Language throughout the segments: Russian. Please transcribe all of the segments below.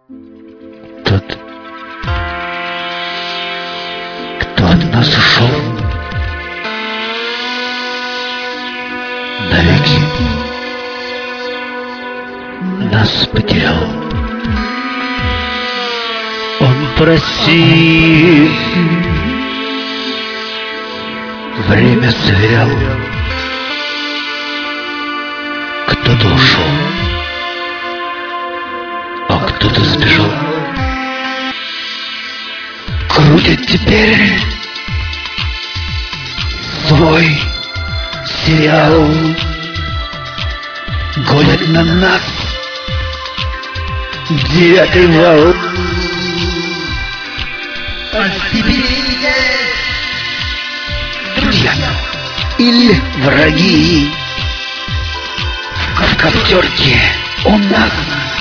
Тот, кто от нас ушел, навеки нас потерял. Он по России время сверял. Кто-то ушел, а кто-то сбежал. Крутит теперь свой сериал, гонят на нас девятый вал. Друзья или враги, в коптерке у нас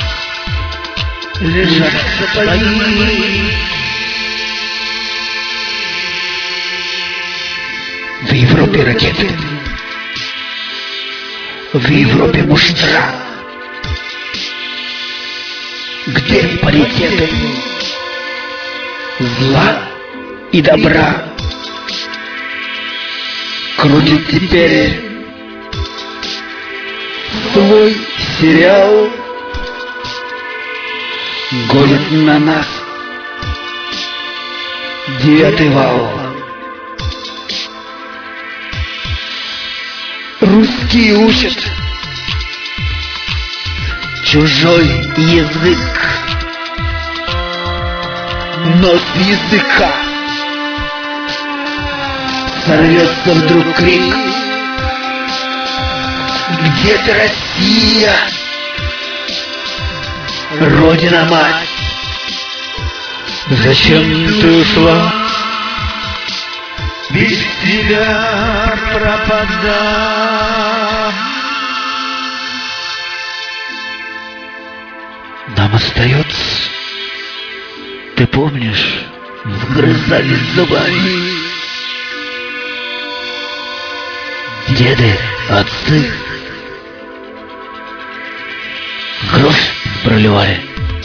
лежат сапоги. В Европе ракеты, в Европе муштра. Где паритеты зла и добра? Крутит теперь свой сериал, гонит на нас девятый вал. Русские учат чужой язык, но с языка сорвется вдруг крик: где ты, Россия, Родина-мать? Зачем ты ушла? Без тебя пропадам. Нам остается, ты помнишь, вгрызались зубами деды, отцы, кровь проливали.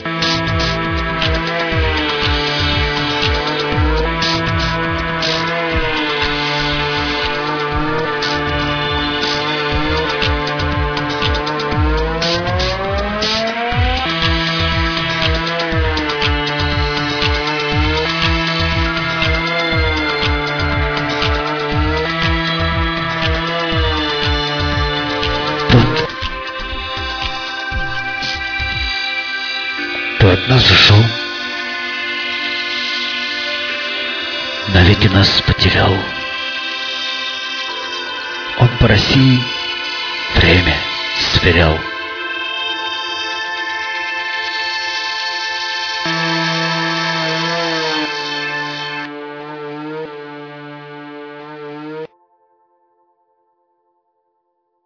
Тот, кто от нас ушел, навеки нас потерял. Он по России время сверял.